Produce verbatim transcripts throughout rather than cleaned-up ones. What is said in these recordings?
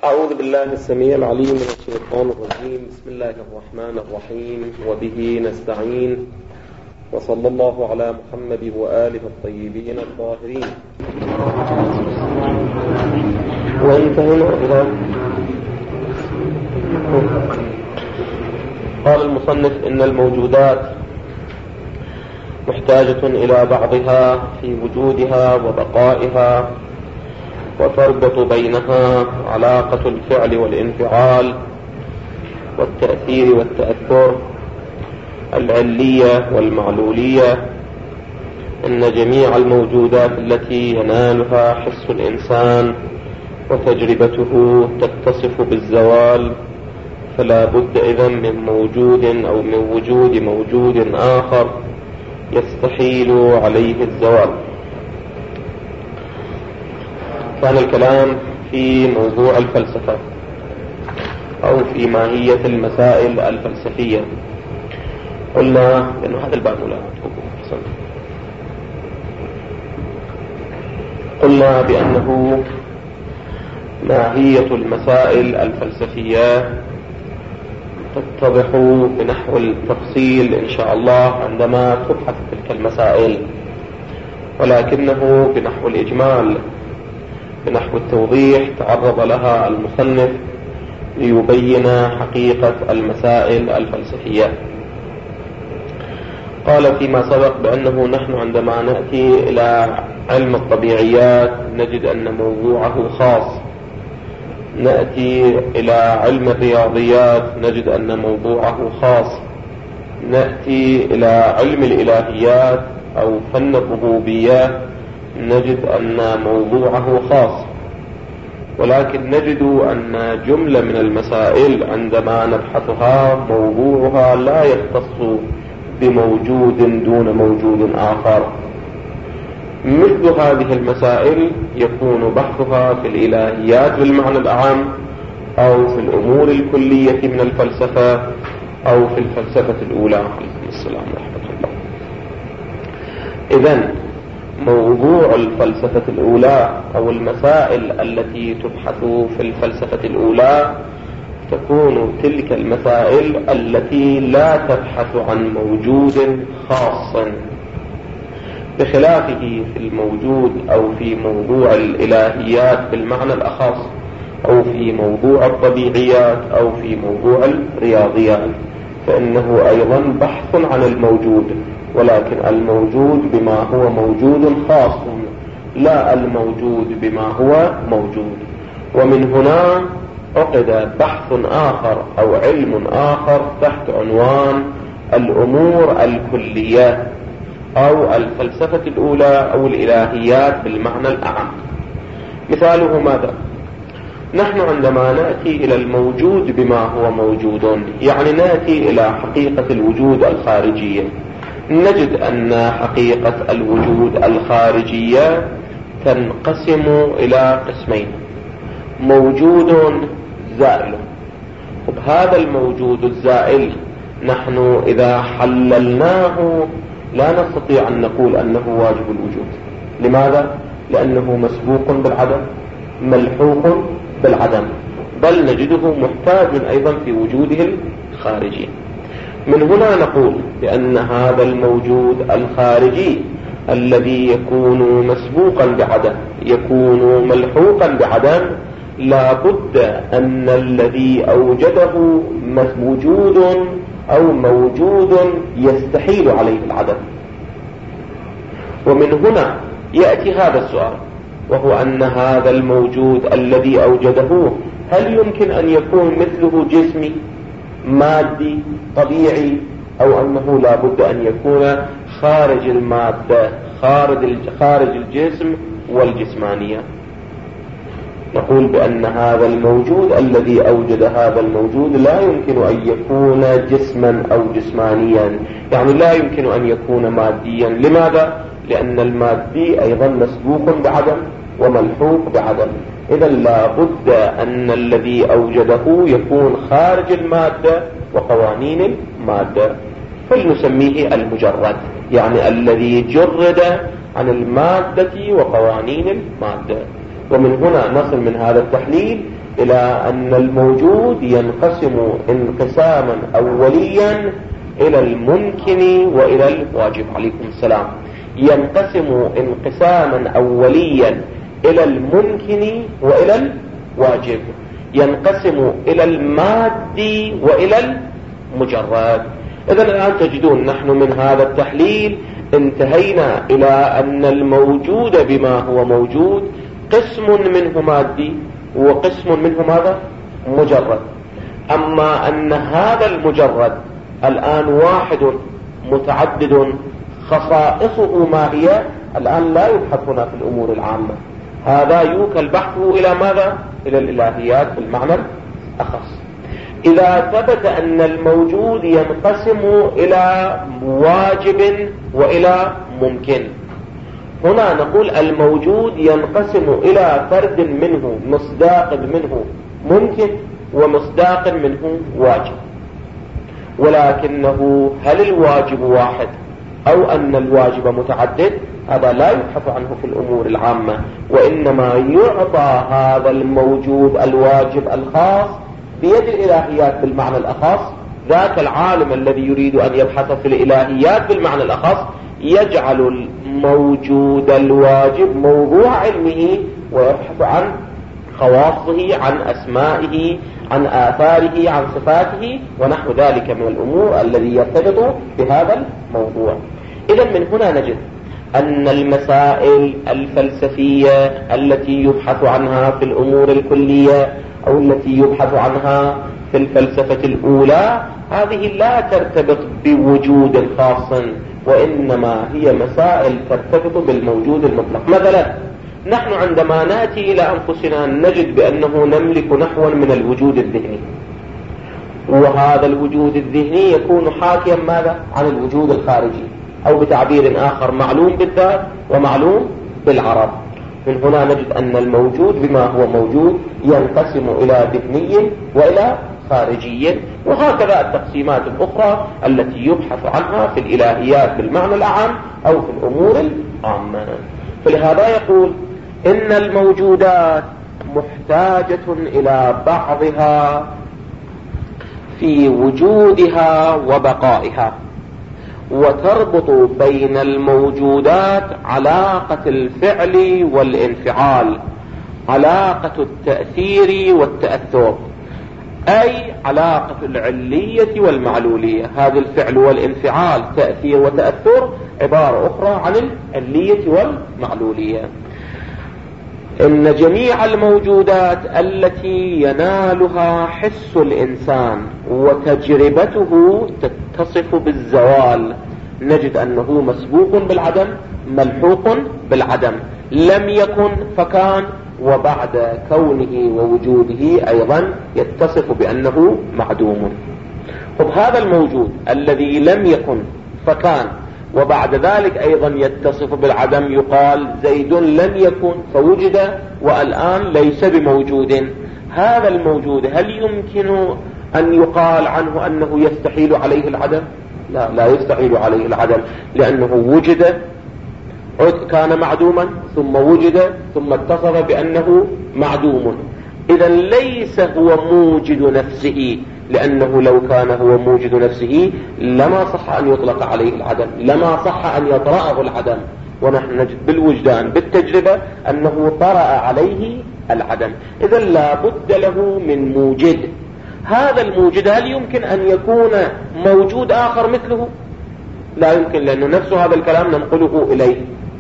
أعوذ بالله السميع العليم من الشيطان الرجيم. بسم الله الرحمن الرحيم، وبه نستعين، وصلى الله على محمد وآله الطيبين الطاهرين. وانتهينا إلى قال المصنف إن الموجودات محتاجة إلى بعضها في وجودها وبقائها، وتربط بينها علاقة الفعل والانفعال والتأثير والتأثر، العلية والمعلولية. إن جميع الموجودات التي ينالها حس الإنسان وتجربته تتصف بالزوال، فلا بد إذن من موجود أو من وجود موجود آخر يستحيل عليه الزوال. كان الكلام في موضوع الفلسفة أو في ماهية المسائل الفلسفية. قلنا إنه هذا الباب لا قلنا بأنه ماهية المسائل الفلسفية تتضح بنحو التفصيل إن شاء الله عندما تبحث تلك المسائل، ولكنه بنحو الإجمال، بنحو التوضيح تعرض لها المصنف ليبين حقيقة المسائل الفلسفية. قال فيما سبق بأنه نحن عندما نأتي إلى علم الطبيعيات نجد أن موضوعه خاص، نأتي إلى علم الرياضيات نجد أن موضوعه خاص، نأتي إلى علم الإلهيات أو فن الربوبية نجد أن موضوعه خاص. ولكن نجد أن جملة من المسائل عندما نبحثها موضوعها لا يختص بموجود دون موجود آخر. مثل هذه المسائل يكون بحثها في الإلهيات بالمعنى الأعم، أو في الأمور الكلية من الفلسفة، أو في الفلسفة الأولى عليكم السلام ورحمة الله. إذن موضوع الفلسفة الأولى أو المسائل التي تبحث في الفلسفة الأولى تكون تلك المسائل التي لا تبحث عن موجود خاص، بخلافه في الموجود أو في موضوع الإلهيات بالمعنى الأخص، أو في موضوع الطبيعيات، أو في موضوع الرياضيات، فإنه أيضا بحث عن الموجود، ولكن الموجود بما هو موجود خاص، لا الموجود بما هو موجود. ومن هنا عقد بحث آخر أو علم آخر تحت عنوان الأمور الكلية أو الفلسفة الأولى أو الإلهيات بالمعنى الأعم. مثاله ماذا؟ نحن عندما نأتي إلى الموجود بما هو موجود، يعني نأتي إلى حقيقة الوجود الخارجية، نجد أن حقيقة الوجود الخارجية تنقسم إلى قسمين: موجود زائل. وبهذا الموجود الزائل نحن إذا حللناه لا نستطيع أن نقول أنه واجب الوجود. لماذا؟ لأنه مسبوق بالعدم، ملحوق بالعدم، بل نجده محتاج أيضا في وجوده الخارجي. من هنا نقول بأن هذا الموجود الخارجي الذي يكون مسبوقا بعدم، يكون ملحوقا بعدم، لا بد أن الذي أوجده وجود أو موجود يستحيل عليه العدم. ومن هنا يأتي هذا السؤال، وهو أن هذا الموجود الذي أوجده هل يمكن أن يكون مثله جسمي مادي طبيعي، أو أنه لا بد أن يكون خارج المادة، خارج الجسم والجسمانية؟ نقول بأن هذا الموجود الذي أوجد هذا الموجود لا يمكن أن يكون جسما أو جسمانيا، يعني لا يمكن أن يكون ماديا. لماذا؟ لأن المادي أيضا مسبوق بعدم وملحوق بعدم. إذا لا بد أن الذي أوجده يكون خارج المادة وقوانين المادة، فلنسميه المجرد، يعني الذي جرد عن المادة وقوانين المادة. ومن هنا نصل من هذا التحليل إلى أن الموجود ينقسم انقساما أوليا إلى الممكن وإلى الواجب. عليكم السلام. ينقسم انقساما أوليا إلى الممكن وإلى الواجب، ينقسم إلى المادي وإلى المجرد. إذن الآن تجدون نحن من هذا التحليل انتهينا إلى أن الموجود بما هو موجود قسم منه مادي وقسم منه ماذا؟ مجرد. أما أن هذا المجرد الآن واحد متعدد خصائصه ما هي الآن لا يبحث هنا في الأمور العامة، هذا يوكل بحثه إلى ماذا؟ إلى الإلهيات بالمعنى الأخص. إذا ثبت أن الموجود ينقسم إلى واجب وإلى ممكن، هنا نقول الموجود ينقسم إلى فرد منه مصداق منه ممكن ومصداق منه واجب، ولكنه هل الواجب واحد أو أن الواجب متعدد؟ هذا لا يبحث عنه في الأمور العامة، وإنما يعطى هذا الموجود الواجب الخاص بيد الإلهيات بالمعنى الأخص. ذاك العالم الذي يريد أن يبحث في الإلهيات بالمعنى الأخص يجعل الموجود الواجب موضوع علمه ويبحث عن خواصه، عن أسمائه، عن آثاره، عن صفاته ونحو ذلك من الأمور الذي يرتبط بهذا الموضوع. إذا من هنا نجد أن المسائل الفلسفية التي يبحث عنها في الأمور الكلية أو التي يبحث عنها في الفلسفة الأولى هذه لا ترتبط بوجود خاص، وإنما هي مسائل ترتبط بالموجود المطلق. مثلا نحن عندما نأتي إلى أنفسنا نجد بأنه نملك نحوا من الوجود الذهني، وهذا الوجود الذهني يكون حاكيا ماذا؟ عن الوجود الخارجي، أو بتعبير آخر معلوم بالذات ومعلوم بالعرب. من هنا نجد أن الموجود بما هو موجود ينقسم إلى ذهني وإلى خارجي، وهكذا التقسيمات الأخرى التي يبحث عنها في الإلهيات بالمعنى الأعم أو في الأمور العامة. فلهذا يقول إن الموجودات محتاجة إلى بعضها في وجودها وبقائها، وتربط بين الموجودات علاقة الفعل والانفعال، علاقة التأثير والتأثر، أي علاقة العلية والمعلولية. هذا الفعل والانفعال تأثير وتأثر عبارة أخرى عن العلية والمعلولية. إن جميع الموجودات التي ينالها حس الإنسان وتجربته تتصف بالزوال، نجد أنه مسبوق بالعدم ملحوق بالعدم، لم يكن فكان، وبعد كونه ووجوده أيضا يتصف بأنه معدوم. وبهذا الموجود الذي لم يكن فكان وبعد ذلك أيضا يتصف بالعدم يقال زيد لم يكن فوجد والآن ليس بموجود. هذا الموجود هل يمكن أن يقال عنه أنه يستحيل عليه العدم؟ لا، لا يستحيل عليه العدم، لأنه وجد كان معدوما ثم وجد ثم اتصف بأنه معدوم. إذا ليس هو موجد نفسه، لأنه لو كان هو موجد نفسه لما صح أن يطلق عليه العدم، لما صح أن يطرأه العدم. ونحن نجد بالوجدان بالتجربة أنه طرأ عليه العدم. إذا لا بد له من موجد. هذا الموجد هل يمكن أن يكون موجود آخر مثله؟ لا يمكن، لأنه نفس هذا الكلام ننقله إليه،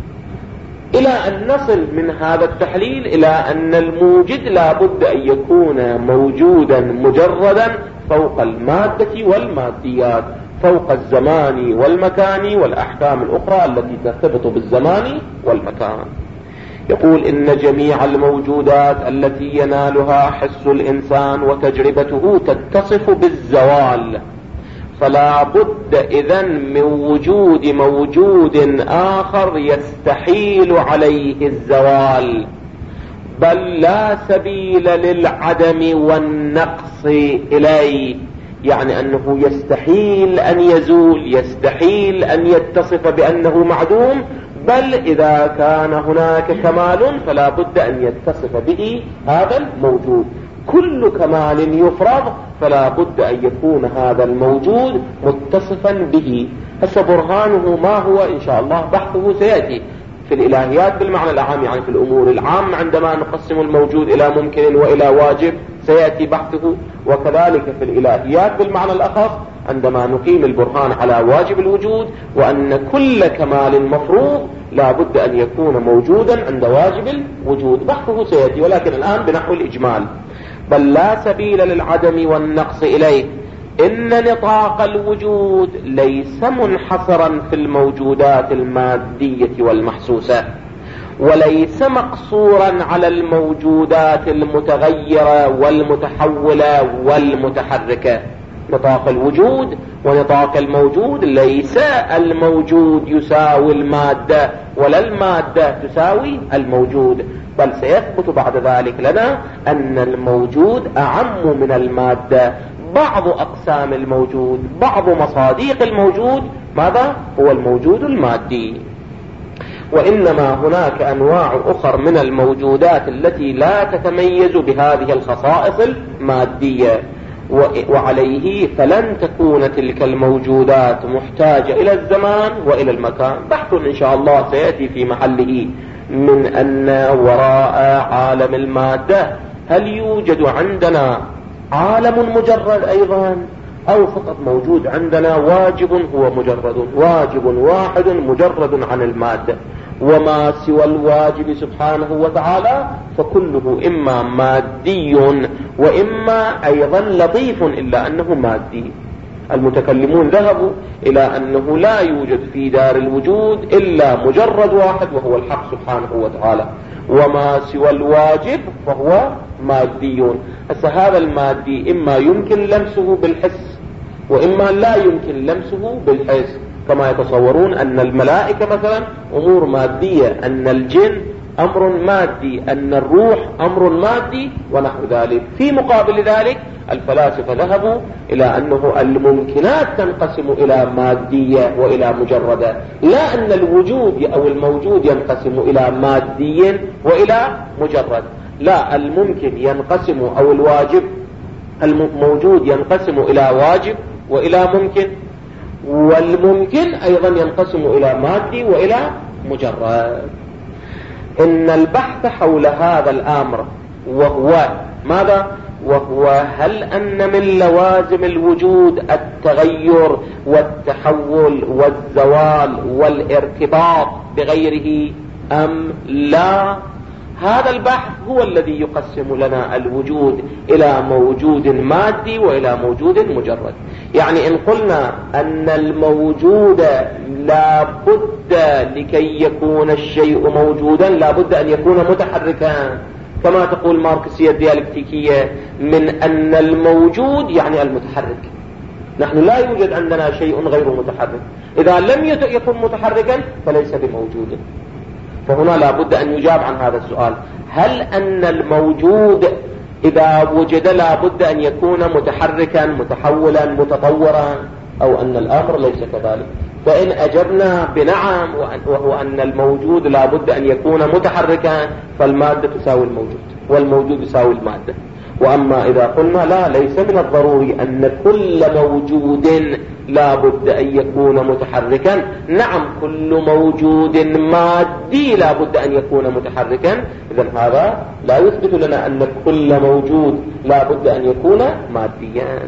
إلى أن نصل من هذا التحليل إلى أن الموجد لا بد أن يكون موجودا مجردا فوق المادة والماديات، فوق الزمان والمكان والأحكام الأخرى التي ترتبط بالزمان والمكان. يقول إن جميع الموجودات التي ينالها حس الإنسان وتجربته تتصف بالزوال، فلا بد إذن من وجود موجود آخر يستحيل عليه الزوال، بل لا سبيل للعدم والنقص إليه. يعني أنه يستحيل أن يزول، يستحيل أن يتصف بأنه معدوم، بل إذا كان هناك كمال فلا بد أن يتصف به هذا الموجود. كل كمال يفرض فلا بد أن يكون هذا الموجود متصفا به. هسه برهانه ما هو إن شاء الله بحثه سيأتي في الإلهيات بالمعنى العام، يعني في الأمور العامة عندما نقسم الموجود إلى ممكن وإلى واجب سيأتي بحثه، وكذلك في الإلهيات بالمعنى الأخص عندما نقيم البرهان على واجب الوجود وأن كل كمال مفروض لا بد أن يكون موجودا عند واجب الوجود. بحثه سيأتي، ولكن الآن بنحو الإجمال. بل لا سبيل للعدم والنقص إليه، إن نطاق الوجود ليس منحصرا في الموجودات المادية والمحسوسة، وليس مقصورا على الموجودات المتغيرة والمتحولة والمتحركة. نطاق الوجود ونطاق الموجود ليس الموجود يساوي المادة ولا المادة تساوي الموجود، بل سيثبت بعد ذلك لنا أن الموجود أعم من المادة. بعض أقسام الموجود، بعض مصاديق الموجود ماذا؟ هو الموجود المادي. وإنما هناك أنواع أخر من الموجودات التي لا تتميز بهذه الخصائص المادية، وعليه فلن تكون تلك الموجودات محتاجة إلى الزمان وإلى المكان. بحث إن شاء الله سيأتي في محله من أن وراء عالم المادة هل يوجد عندنا عالم مجرد أيضا، أو فقط موجود عندنا واجب هو مجرد، واجب واحد مجرد عن المادة، وما سوى الواجب سبحانه وتعالى فكله إما مادي وإما أيضا لطيف إلا أنه مادي. المتكلمون ذهبوا إلى أنه لا يوجد في دار الوجود إلا مجرد واحد وهو الحق سبحانه وتعالى، وما سوى الواجب فهو مادي. هسه هذا المادي إما يمكن لمسه بالحس وإما لا يمكن لمسه بالحس، كما يتصورون أن الملائكة مثلا أمور مادية، أن الجن أمر مادي، أن الروح أمر مادي ونحو ذلك. في مقابل ذلك الفلاسفة ذهبوا إلى أنه الممكنات تنقسم إلى مادية وإلى مجردة، لا أن الوجود أو الموجود ينقسم إلى مادي وإلى مجرد، لا، الممكن ينقسم أو الواجب الموجود ينقسم إلى واجب وإلى ممكن، والممكن أيضا ينقسم إلى مادي وإلى مجرد. إن البحث حول هذا الأمر وهو ماذا؟ وهو هل أن من لوازم الوجود التغير والتحول والزوال والارتباط بغيره أم لا؟ هذا البحث هو الذي يقسم لنا الوجود إلى موجود مادي وإلى موجود مجرد. يعني إن قلنا أن الموجود لا بد لكي يكون الشيء موجودا لا بد أن يكون متحركا، كما تقول ماركسية الديالكتيكية من أن الموجود يعني المتحرك. نحن لا يوجد عندنا شيء غير متحرك، إذا لم يكن متحركا فليس بموجود. فهنا لا بد أن يجاب عن هذا السؤال، هل أن الموجود إذا وجد لا بد أن يكون متحركا متحولا متطورا، أو أن الأمر ليس كذلك؟ فإن أجبنا بنعم وهو أن الموجود لا بد أن يكون متحركا فالمادة تساوي الموجود والموجود يساوي المادة. وأما إذا قلنا لا، ليس من الضروري أن كل موجود لا بد أن يكون متحركا، نعم كل موجود مادي لا بد أن يكون متحركا، إذن هذا لا يثبت لنا أن كل موجود لا بد أن يكون ماديا.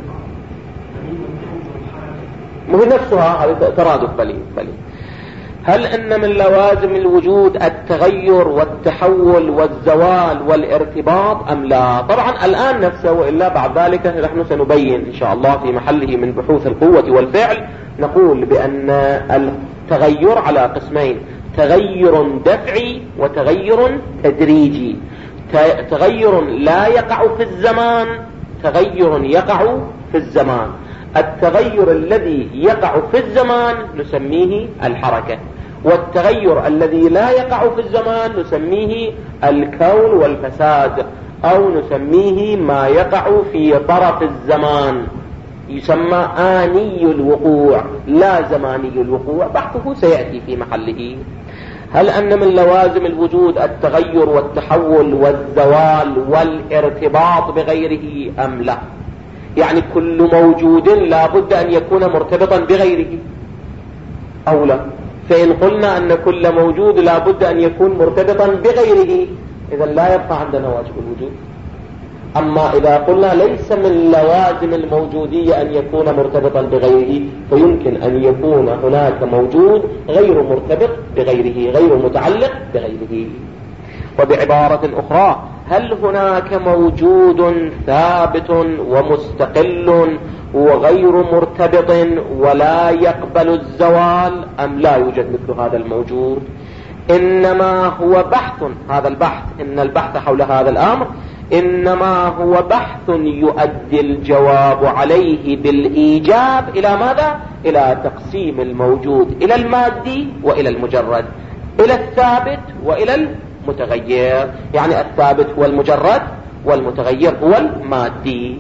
مو نفسها هذا ترادف بلي بلي. هل أن من لوازم الوجود التغير والتحول والزوال والارتباط أم لا؟ طبعا الآن نفسه، وإلا بعد ذلك نحن سنبين إن شاء الله في محله من بحوث القوة والفعل. نقول بأن التغير على قسمين، تغير دفعي وتغير تدريجي. تغير لا يقع في الزمان، تغير يقع في الزمان. التغير الذي يقع في الزمان نسميه الحركة، والتغير الذي لا يقع في الزمان نسميه الكون والفساد، أو نسميه ما يقع في طرف الزمان، يسمى آني الوقوع لا زماني الوقوع. بحثه سيأتي في محله. هل أن من لوازم الوجود التغير والتحول والزوال والارتباط بغيره أم لا؟ يعني كل موجود لا بد أن يكون مرتبطا بغيره أو لا؟ فإن قلنا أن كل موجود لا بد أن يكون مرتبطا بغيره إذا لا يبقى عندنا واجب الوجود. أما إذا قلنا ليس من لوازم الموجودية أن يكون مرتبطا بغيره، فيمكن أن يكون هناك موجود غير مرتبط بغيره، غير متعلق بغيره. وبعبارة أخرى، هل هناك موجود ثابت ومستقل وغير مرتبط ولا يقبل الزوال أم لا يوجد مثل هذا الموجود؟ إنما هو بحث، هذا البحث، إن البحث حول هذا الأمر إنما هو بحث يؤدي الجواب عليه بالإيجاب إلى ماذا؟ إلى تقسيم الموجود إلى المادي وإلى المجرد، إلى الثابت وإلى المتغير. يعني الثابت هو المجرد والمتغير هو المادي.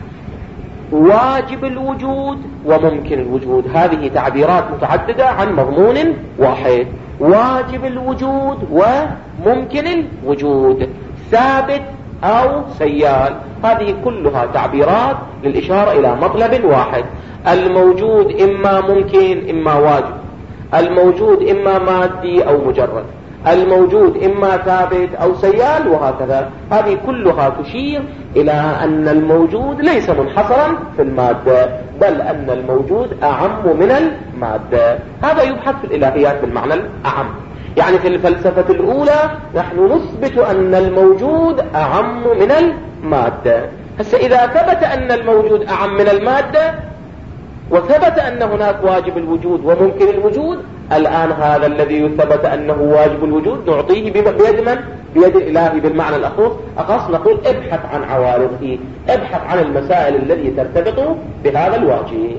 واجب الوجود وممكن الوجود، هذه تعبيرات متعددة عن مضمون واحد. واجب الوجود وممكن الوجود، ثابت أو سيال، هذه كلها تعبيرات للإشارة إلى مطلب واحد. الموجود إما ممكن إما واجب، الموجود إما مادي أو مجرد، الموجود إما ثابت أو سيال، وهكذا. هذه كلها تشير إلى أن الموجود ليس منحصرا في المادة، بل أن الموجود أعم من المادة. هذا يبحث في الإلهيات بالمعنى الأعم. يعني في الفلسفة الأولى نحن نثبت أن الموجود أعم من المادة. هسه إذا ثبت أن الموجود أعم من المادة وثبت أن هناك واجب الوجود وممكن الوجود، الآن هذا الذي يثبت أنه واجب الوجود نعطيه بيد من؟ بيد الإلهي بالمعنى الأخص. أخص نقول ابحث عن عوارضه، ابحث عن المسائل التي ترتبط بهذا الواجب.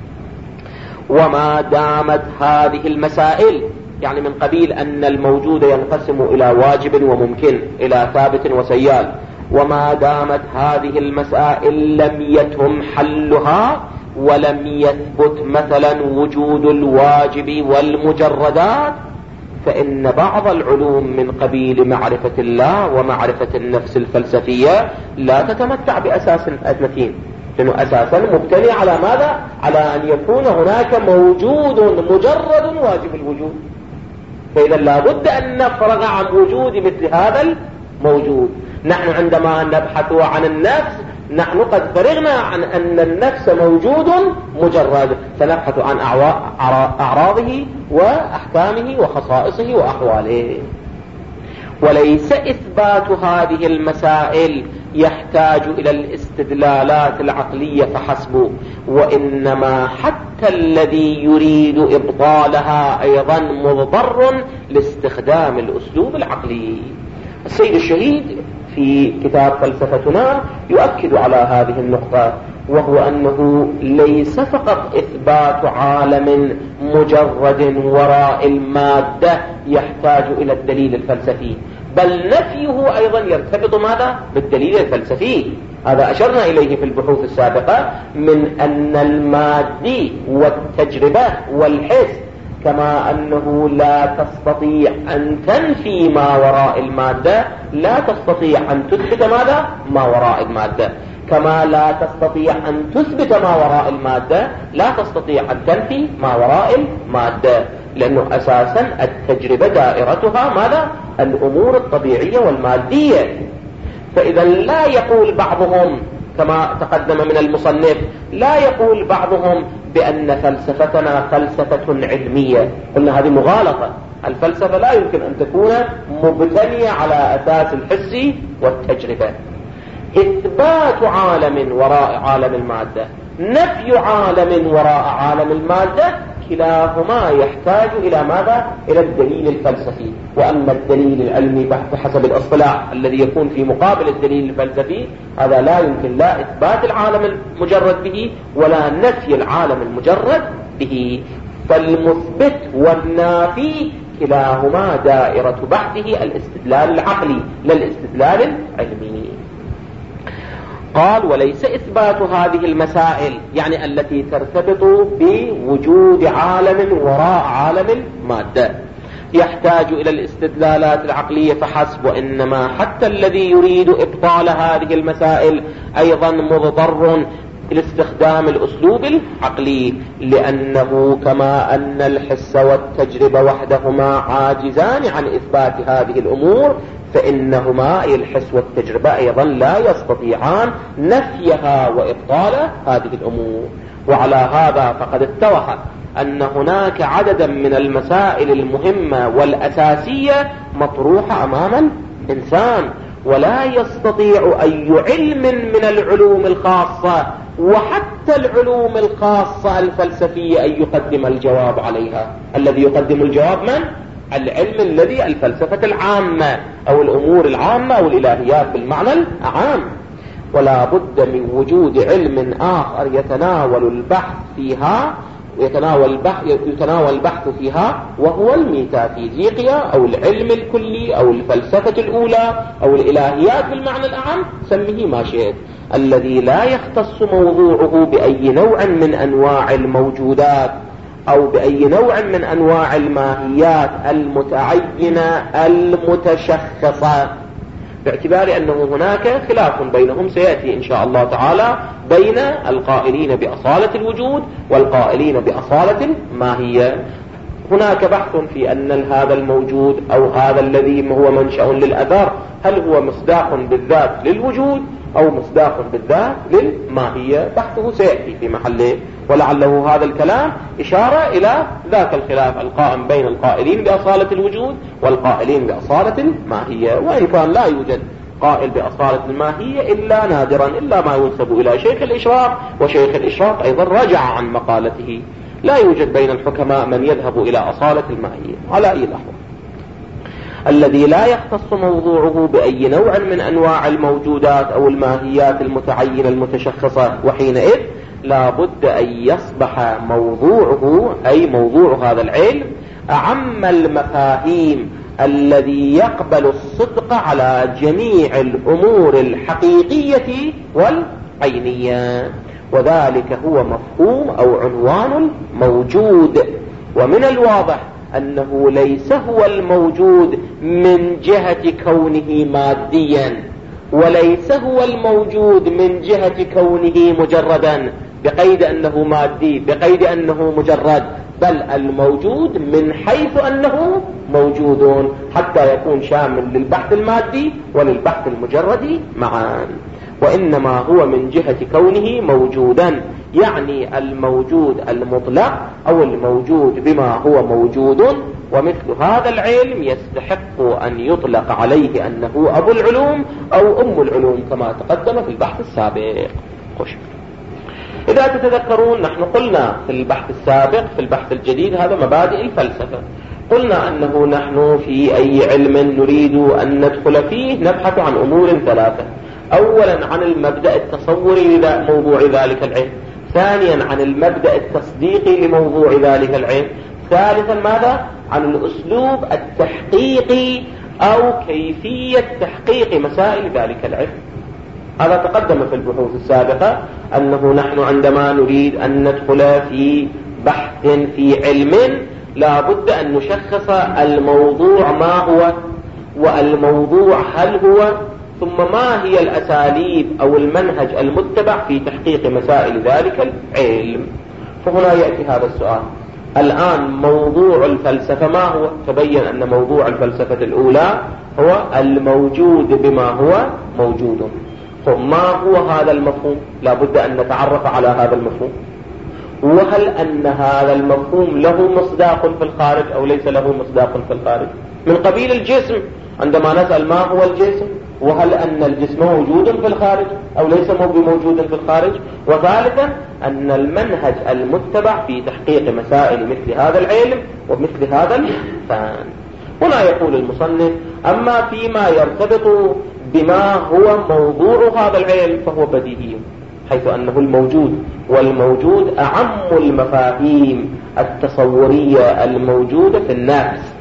وما دامت هذه المسائل، يعني من قبيل أن الموجود ينقسم إلى واجب وممكن، إلى ثابت وسيال، وما دامت هذه المسائل لم يتم حلها ولم يثبت مثلا وجود الواجب والمجردات، فإن بعض العلوم من قبيل معرفة الله ومعرفة النفس الفلسفية لا تتمتع بأساس متين، لأنه أساسا مبتني على ماذا؟ على أن يكون هناك موجود مجرد واجب الوجود. فإذا لابد أن نفرغ عن وجود مثل هذا الموجود. نحن عندما نبحث عن النفس نحن قد فرغنا عن أن النفس موجود مجرد، سنبحث عن أعراضه وأحكامه وخصائصه وأحواله. وليس إثبات هذه المسائل يحتاج إلى الاستدلالات العقلية فحسب، وإنما حتى الذي يريد إبطالها أيضا مضطر لاستخدام الأسلوب العقلي. السيد الشهيد في كتاب فلسفتنا يؤكد على هذه النقطة، وهو أنه ليس فقط إثبات عالم مجرد وراء المادة يحتاج إلى الدليل الفلسفي، بل نفيه أيضا يرتبط ماذا؟ بالدليل الفلسفي. هذا أشرنا إليه في البحوث السابقة، من أن المادي والتجربة والحس كما أنه لا تستطيع أن تنفي ما وراء المادة، لا تستطيع أن تثبت ماذا؟ ما وراء المادة. كما لا تستطيع أن تثبت ما وراء المادة، لا تستطيع أن تنفي ما وراء المادة، لأنه أساسا التجربة دائرتها ماذا؟ الأمور الطبيعية والمادية. فإذا لا يقول بعضهم كما تقدم من المصنف، لا يقول بعضهم بأن فلسفتنا فلسفة علمية. قلنا هذه مغالطة. الفلسفة لا يمكن أن تكون مبتنية على أساس الحس والتجربة. إثبات عالم وراء عالم المادة، نفي عالم وراء عالم المادة، كلاهما يحتاج إلى ماذا؟ إلى الدليل الفلسفي. وأما الدليل العلمي بحسب الاصطلاح الذي يكون في مقابل الدليل الفلسفي، هذا لا يمكن لا إثبات العالم المجرد به ولا نفي العالم المجرد به. فالمثبت والنافي كلاهما دائرة بحثه الاستدلال العقلي لا الاستدلال العلمي. قال: وليس إثبات هذه المسائل، يعني التي ترتبط بوجود عالم وراء عالم المادة، يحتاج إلى الاستدلالات العقلية فحسب، وإنما حتى الذي يريد إبطال هذه المسائل أيضا مضطر لاستخدام الأسلوب العقلي، لأنه كما أن الحس والتجربة وحدهما عاجزان عن إثبات هذه الأمور، فإنهما الحس والتجربة أيضا لا يستطيعان نفيها وإبطال هذه الأمور. وعلى هذا فقد اتضح أن هناك عددا من المسائل المهمة والأساسية مطروحة أمام الإنسان، ولا يستطيع أي علم من العلوم الخاصة وحتى العلوم الخاصة الفلسفية أن يقدم الجواب عليها. الذي يقدم الجواب من؟ العلم الذي الفلسفة العامة أو الأمور العامة أو الإلهيات بالمعنى العام. ولا بد من وجود علم آخر يتناول البحث فيها يتناول البحث, يتناول البحث فيها وهو الميتافيزيقيا أو العلم الكلي أو الفلسفة الأولى أو الإلهيات بالمعنى الأعم، سميه ما شئت، الذي لا يختص موضوعه بأي نوع من أنواع الموجودات أو بأي نوع من أنواع الماهيات المتعينة المتشخصة، باعتبار أنه هناك خلاف بينهم سيأتي إن شاء الله تعالى بين القائلين بأصالة الوجود والقائلين بأصالة الماهية. هناك بحث في أن هذا الموجود أو هذا الذي هو منشأ للأثر هل هو مصداق بالذات للوجود أو مصداق بالذات للماهية، بحثه سيأتي في محله، ولعله هذا الكلام إشارة إلى ذاك الخلاف القائم بين القائلين بأصالة الوجود والقائلين بأصالة الماهية. وإن كان لا يوجد قائل بأصالة الماهية إلا نادرا، إلا ما ينسب إلى شيخ الإشراق، وشيخ الإشراق أيضا رجع عن مقالته. لا يوجد بين الحكماء من يذهب إلى أصالة الماهية على أي لحظة. الذي لا يختص موضوعه بأي نوع من أنواع الموجودات أو الماهيات المتعينة المتشخصة، وحينئذ لا بد أن يصبح موضوعه أي موضوع هذا العلم أعم المفاهيم الذي يقبل الصدق على جميع الأمور الحقيقية والعينية، وذلك هو مفهوم أو عنوان الموجود. ومن الواضح أنه ليس هو الموجود من جهة كونه ماديا، وليس هو الموجود من جهة كونه مجردا بقيد أنه مادي بقيد أنه مجرد، بل الموجود من حيث أنه موجود حتى يكون شامل للبحث المادي وللبحث المجردي معا، وإنما هو من جهة كونه موجودا، يعني الموجود المطلق أو الموجود بما هو موجود. ومثل هذا العلم يستحق أن يطلق عليه أنه أبو العلوم أو أم العلوم كما تقدم في البحث السابق. خوش. إذا تتذكرون نحن قلنا في البحث السابق في البحث الجديد هذا مبادئ الفلسفة، قلنا أنه نحن في أي علم نريد أن ندخل فيه نبحث عن أمور ثلاثة: أولا عن المبدأ التصوري لموضوع ذلك العلم، ثانيا عن المبدأ التصديقي لموضوع ذلك العلم، ثالثا ماذا؟ عن الأسلوب التحقيقي أو كيفية تحقيق مسائل ذلك العلم. هذا تقدم في البحوث السابقة أنه نحن عندما نريد أن ندخل في بحث في علم لا بد أن نشخص الموضوع ما هو، والموضوع هل هو، ثم ما هي الأساليب أو المنهج المتبع في تحقيق مسائل ذلك العلم. فهنا يأتي هذا السؤال: الآن موضوع الفلسفة ما هو؟ تبين أن موضوع الفلسفة الأولى هو الموجود بما هو موجود. فما هو هذا المفهوم؟ لا بد أن نتعرف على هذا المفهوم، وهل أن هذا المفهوم له مصداق في الخارج أو ليس له مصداق في الخارج؟ من قبيل الجسم، عندما نسأل ما هو الجسم، وهل أن الجسم موجود في الخارج أو ليس موجود في الخارج؟ وثالثا أن المنهج المتبع في تحقيق مسائل مثل هذا العلم ومثل هذا الفن. هنا يقول المصنف: أما فيما يرتبط بما هو موضوع هذا العلم فهو بديهي، حيث أنه الموجود، والموجود أعم المفاهيم التصورية الموجودة في النفس.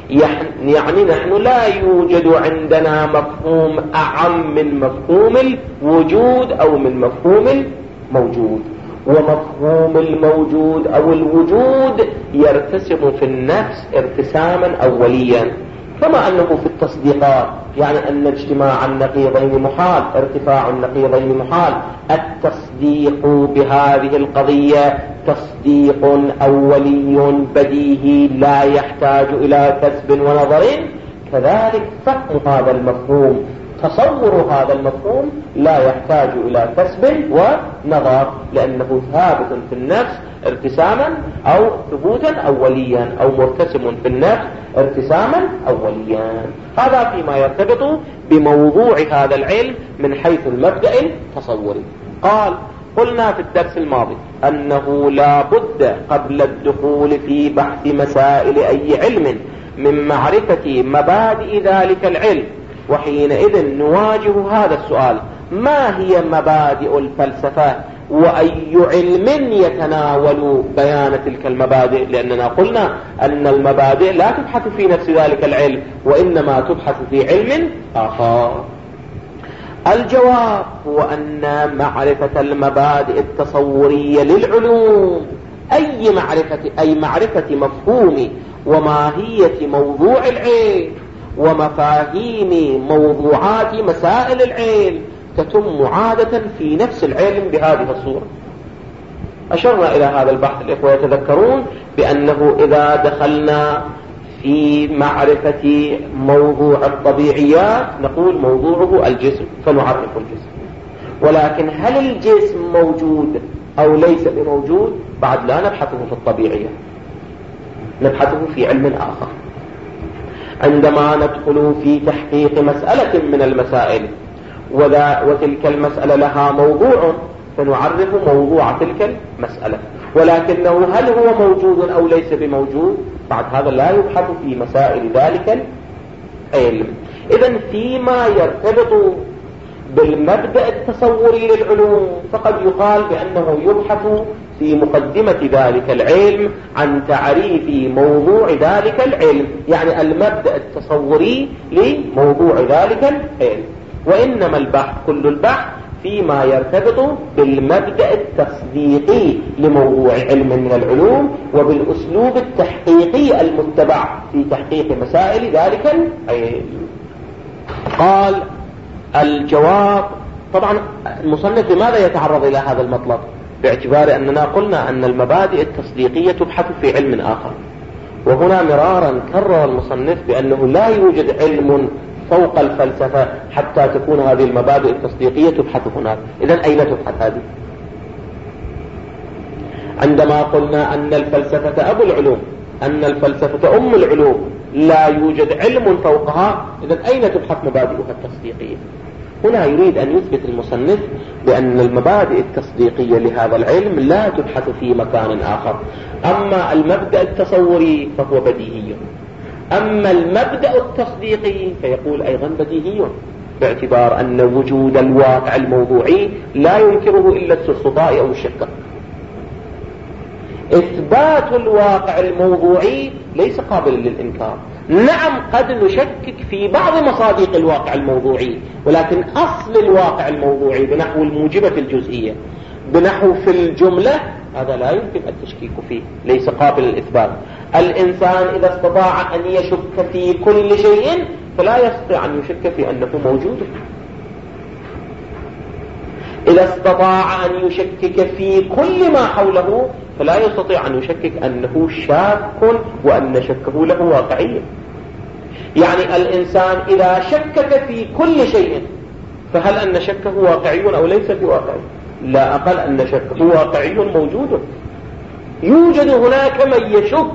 يعني نحن لا يوجد عندنا مفهوم أعم من مفهوم الوجود أو من مفهوم الموجود، ومفهوم الموجود أو الوجود يرتسم في النفس ارتساما أوليا، كما أنه في التصديقات، يعني أن اجتماع النقيضين محال، ارتفاع النقيضين محال. التصديق بهذه القضية تصديق أولي بديهي لا يحتاج إلى كسب ونظر، كذلك فهم هذا المفهوم، تصور هذا المفهوم لا يحتاج إلى كسب ونظر، لأنه ثابت في النفس ارتساما أو ثبوتا أوليا، أو مرتسم في النفس ارتساما أوليا. هذا فيما يرتبط بموضوع هذا العلم من حيث المبدأ التصوري. قال: قلنا في الدرس الماضي أنه لا بد قبل الدخول في بحث مسائل أي علم من معرفة مبادئ ذلك العلم، وحينئذ نواجه هذا السؤال: ما هي مبادئ الفلسفة، وأي علم يتناول بيان تلك المبادئ؟ لأننا قلنا أن المبادئ لا تبحث في نفس ذلك العلم، وإنما تبحث في علم آخر. الجواب هو أن معرفة المبادئ التصورية للعلوم، أي معرفة أي معرفة مفهوم وماهية موضوع العلم ومفاهيم موضوعات مسائل العلم، تتم عادة في نفس العلم بهذه الصورة. أشرنا إلى هذا البحث، الإخوة يتذكرون بأنه إذا دخلنا في معرفة موضوع الطبيعيات نقول موضوعه الجسم، فنعرف الجسم، ولكن هل الجسم موجود أو ليس بموجود بعد لا نبحثه في الطبيعيات، نبحثه في علم آخر. عندما ندخل في تحقيق مسألة من المسائل وتلك المسألة لها موضوع، فنعرف موضوع تلك المسألة، ولكنه هل هو موجود أو ليس بموجود بعد هذا لا يبحث في مسائل ذلك العلم. إذن فيما يرتبط بالمبدأ التصوري للعلوم فقد يقال بأنه يبحث في مقدمة ذلك العلم عن تعريف موضوع ذلك العلم، يعني المبدأ التصوري لموضوع ذلك العلم. وإنما البحث كل البحث فيما يرتبط بالمبدأ التصديقي لموضوع علم من العلوم وبالأسلوب التحقيقي المتبع في تحقيق مسائل ذلك العلم. قال: الجواب. طبعا المصنف لماذا يتعرض إلى هذا المطلب؟ باعتبار أننا قلنا أن المبادئ التصديقية تبحث في علم آخر، وهنا مرارا كرر المصنف بأنه لا يوجد علم فوق الفلسفة حتى تكون هذه المبادئ التصديقية تبحث هناك. إذن أين تبحث هذه؟ عندما قلنا أن الفلسفة أبو العلوم، أن الفلسفة أم العلوم، لا يوجد علم فوقها، إذن أين تبحث مبادئها التصديقية؟ هنا يريد أن يثبت المصنف بأن المبادئ التصديقية لهذا العلم لا تبحث في مكان آخر. أما المبدأ التصوري فهو بديهي، أما المبدأ التصديقي فيقول أيضا بديهي، باعتبار أن وجود الواقع الموضوعي لا ينكره إلا السلطاء أو الشك. إثبات الواقع الموضوعي ليس قابلا للإنكار. نعم قد نشكك في بعض مصادق الواقع الموضوعي، ولكن أصل الواقع الموضوعي بنحو الموجبة الجزئية، بنحو في الجملة، هذا لا يمكن التشكيك فيه، ليس قابل للإثبات. الإنسان إذا استطاع أن يشك في كل شيء فلا يستطيع أن يشك في أنه موجود. إذا استطاع أن يشكك في كل ما حوله فلا يستطيع أن يشكك أنه شاك وأن شكه له واقعية. يعني الإنسان إذا شكك في كل شيء فهل أن شكه واقعي أو ليس بواقعي؟ لا أقل أن شكه واقعي موجود، يوجد هناك من يشك.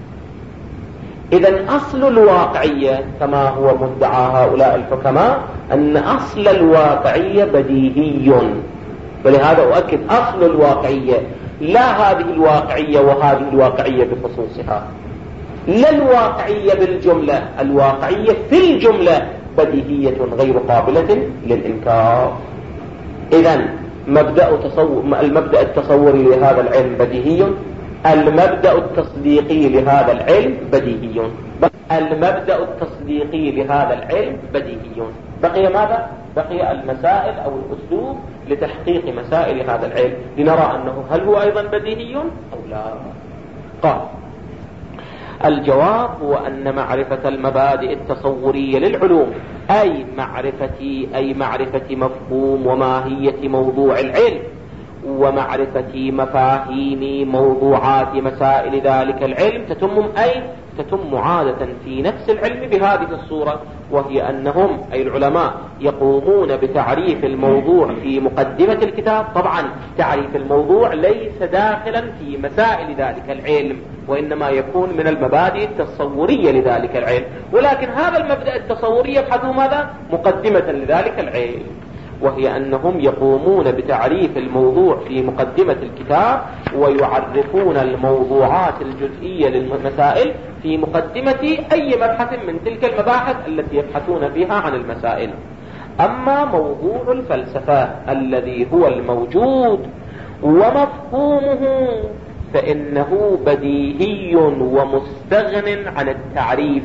إذن أصل الواقعية كما هو مدعى هؤلاء الحكماء أن أصل الواقعية بديهي، ولهذا أؤكد أصل الواقعية، لا هذه الواقعية وهذه الواقعية بخصوصها، لا الواقعية بالجملة، الواقعية في الجملة بديهية غير قابلة للإنكار. إذن مبدأ تصور المبدأ التصوري لهذا العلم بديهي، المبدأ التصديقي لهذا العلم بديهي، المبدأ التصديقي لهذا العلم بديهي. بقي ماذا؟ بقي المسائل أو الأسلوب لتحقيق مسائل هذا العلم، لنرى أنه هل هو أيضا بديهي أو لا. قال: الجواب هو أن معرفة المبادئ التصورية للعلوم أي معرفة أي معرفة مفهوم وماهية موضوع العلم ومعرفة مفاهيم موضوعات مسائل ذلك العلم تتم أي تتم عادة في نفس العلم بهذه الصورة، وهي أنهم أي العلماء يقومون بتعريف الموضوع في مقدمة الكتاب. طبعا تعريف الموضوع ليس داخلا في مسائل ذلك العلم، وإنما يكون من المبادئ التصورية لذلك العلم، ولكن هذا المبدأ التصوري يبحث ماذا؟ مقدمة لذلك العلم، وهي أنهم يقومون بتعريف الموضوع في مقدمة الكتاب ويعرفون الموضوعات الجزئية للمسائل في مقدمة أي مبحث من تلك المباحث التي يبحثون فيها عن المسائل. أما موضوع الفلسفة الذي هو الموجود ومفهومه فإنه بديهي ومستغن عن التعريف،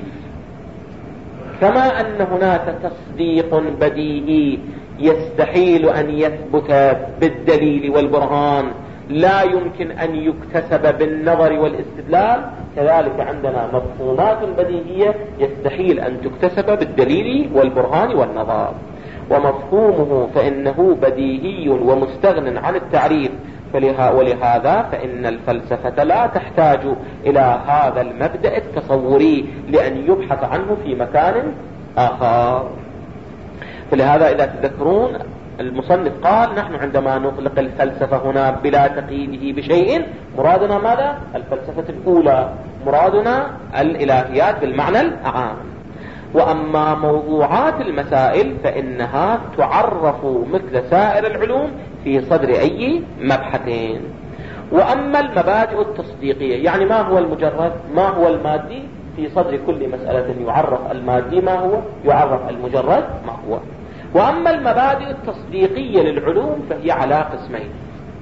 كما أن هناك تصديق بديهي يستحيل أن يثبت بالدليل والبرهان لا يمكن أن يكتسب بالنظر والاستدلال، كذلك عندنا مفهومات بديهية يستحيل أن تكتسب بالدليل والبرهان والنظر. ومفهومه فإنه بديهي ومستغن عن التعريف، ولهذا فإن الفلسفة لا تحتاج إلى هذا المبدأ التصوري لأن يبحث عنه في مكان آخر. فلهذا إذا تذكرون المصنف قال: نحن عندما نطلق الفلسفة هنا بلا تقييده بشيء مرادنا ماذا؟ الفلسفة الأولى، مرادنا الإلهيات بالمعنى العام. وأما موضوعات المسائل فإنها تعرف مثل سائر العلوم في صدر أي مبحثين. وأما المبادئ التصديقية، يعني ما هو المجرد، ما هو المادي، في صدر كل مسألة يعرف المادي ما هو، يعرف المجرد ما هو. وأما المبادئ التصديقية للعلوم فهي على قسمين.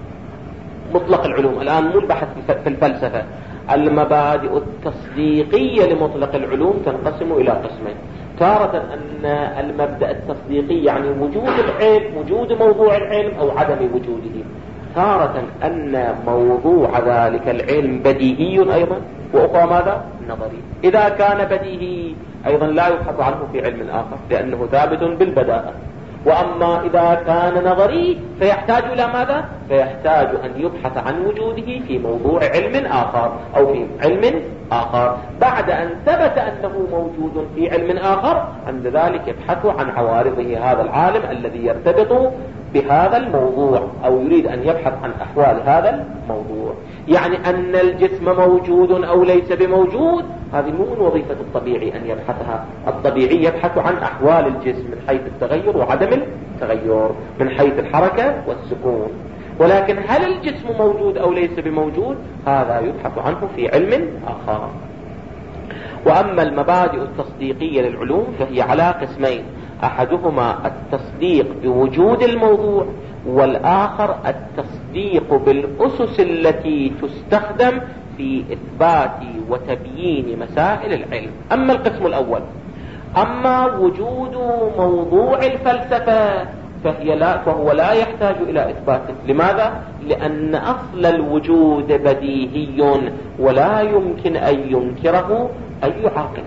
مطلق العلوم الآن مو البحث في الفلسفة، المبادئ التصديقية لمطلق العلوم تنقسم إلى قسمين. تارة أن المبدأ التصديقي يعني وجود العلم، وجود موضوع العلم أو عدم وجوده. تارة أن موضوع ذلك العلم بديهي أيضا، وأخرى ماذا؟ نظري. إذا كان بديهي أيضا لا يبحث عنه في علم آخر لأنه ثابت بالبداهة. وأما إذا كان نظري فيحتاج إلى ماذا؟ فيحتاج أن يبحث عن وجوده في موضوع علم آخر أو في علم آخر بعد أن ثبت أنه موجود في علم آخر. عند ذلك يبحث عن عوارضه هذا العالم الذي يرتبط بهذا الموضوع أو يريد أن يبحث عن أحوال هذا الموضوع. يعني أن الجسم موجود أو ليس بموجود هذه مو من وظيفة الطبيعي أن يبحثها. الطبيعي يبحث عن أحوال الجسم من حيث التغير وعدم التغير، من حيث الحركة والسكون. ولكن هل الجسم موجود أو ليس بموجود هذا يبحث عنه في علم آخر. وأما المبادئ التصديقية للعلوم فهي على قسمين: أحدهما التصديق بوجود الموضوع، والآخر التصديق بالأسس التي تستخدم في إثبات وتبيين مسائل العلم. أما القسم الأول، أما وجود موضوع الفلسفة فهي لا فهو لا يحتاج إلى إثباته. لماذا؟ لأن أصل الوجود بديهي ولا يمكن أن ينكره أي عاقل.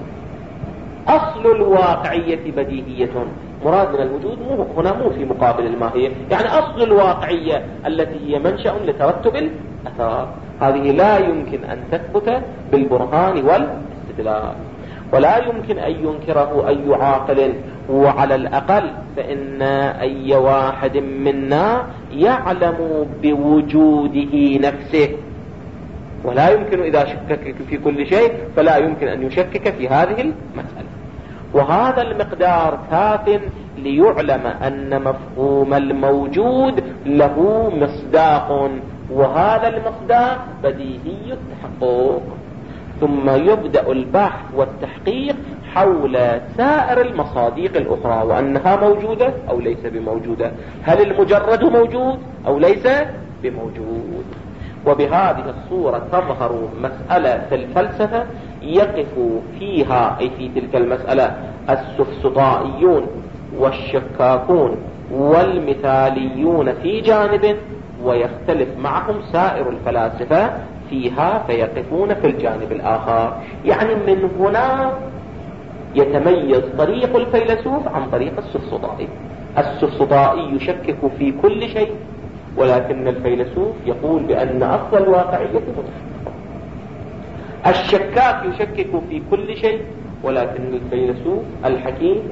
أصل الواقعية بديهية، مراد من الوجود مو هنا مو في مقابل الماهية، يعني أصل الواقعية التي هي منشأ لترتب الأثار، هذه لا يمكن أن تثبت بالبرهان والاستدلال، ولا يمكن أن ينكره أي عاقل. وعلى الأقل فإن أي واحد منا يعلم بوجوده نفسه، ولا يمكن إذا شكك في كل شيء فلا يمكن أن يشكك في هذه المسألة. وهذا المقدار كاف ليعلم أن مفهوم الموجود له مصداق، وهذا المصداق بديهي التحقق. ثم يبدأ البحث والتحقيق حول سائر المصادق الأخرى وأنها موجودة أو ليس بموجودة، هل المجرد موجود أو ليس بموجود. وبهذه الصورة تظهر مسألة في الفلسفة يقف فيها أي في تلك المسألة السفسطائيون والشكاكون والمثاليون في جانب، ويختلف معهم سائر الفلاسفة فيها فيقفون في الجانب الآخر. يعني من هنا يتميز طريق الفيلسوف عن طريق السفسطائي. السفسطائي يشكك في كل شيء، ولكن الفيلسوف يقول بأن أصل الواقعية متحققة. الشكاك يشكك في كل شيء، ولكن الفيلسوف الحكيم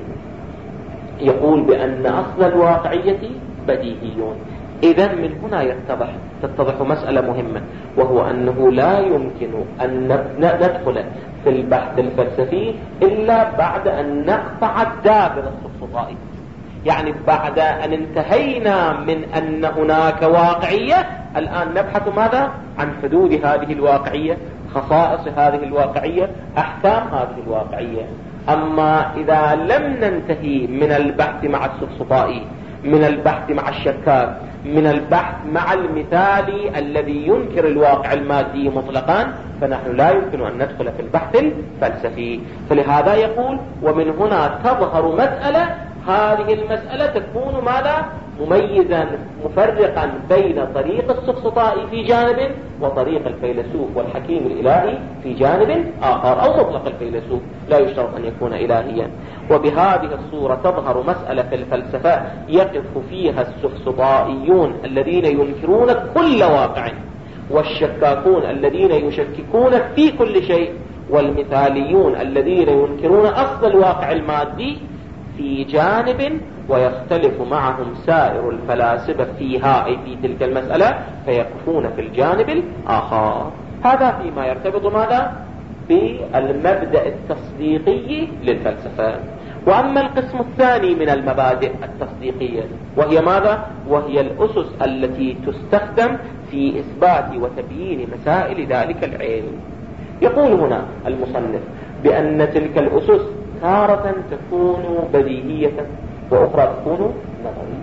يقول بأن أصل الواقعية بديهيون. إذن من هنا يتضح تتضح مسألة مهمة، وهو أنه لا يمكن أن ندخل في البحث الفلسفي إلا بعد أن نقطع الدابر السفسطائي. يعني بعد أن انتهينا من أن هناك واقعية، الآن نبحث ماذا؟ عن حدود هذه الواقعية، خصائص هذه الواقعية، أحكام هذه الواقعية. أما إذا لم ننتهي من البحث مع السفسطائي، من البحث مع الشكاك، من البحث مع المثالي الذي ينكر الواقع المادي مطلقا، فنحن لا يمكن أن ندخل في البحث الفلسفي. فلهذا يقول ومن هنا تظهر مسألة، هذه المسألة تكون ماذا؟ مميزا مفرقا بين طريق السفسطائي في جانب وطريق الفيلسوف والحكيم الإلهي في جانب آخر، أو مطلق الفيلسوف لا يشترط أن يكون إلهيا. وبهذه الصورة تظهر مسألة في الفلسفة يقف فيها السفسطائيون الذين ينكرون كل واقع، والشكاكون الذين يشككون في كل شيء، والمثاليون الذين ينكرون أصل الواقع المادي في جانب، ويختلف معهم سائر الفلاسفة فيها أي في تلك المسألة فيقفون في الجانب الآخر. هذا فيما يرتبط ماذا؟ بالمبدأ التصديقي للفلسفة. وأما القسم الثاني من المبادئ التصديقية وهي ماذا؟ وهي الأسس التي تستخدم في إثبات وتبيين مسائل ذلك العلم. يقول هنا المصنف بأن تلك الأسس تارة تكون بديهية وأخرى تكون نظرية.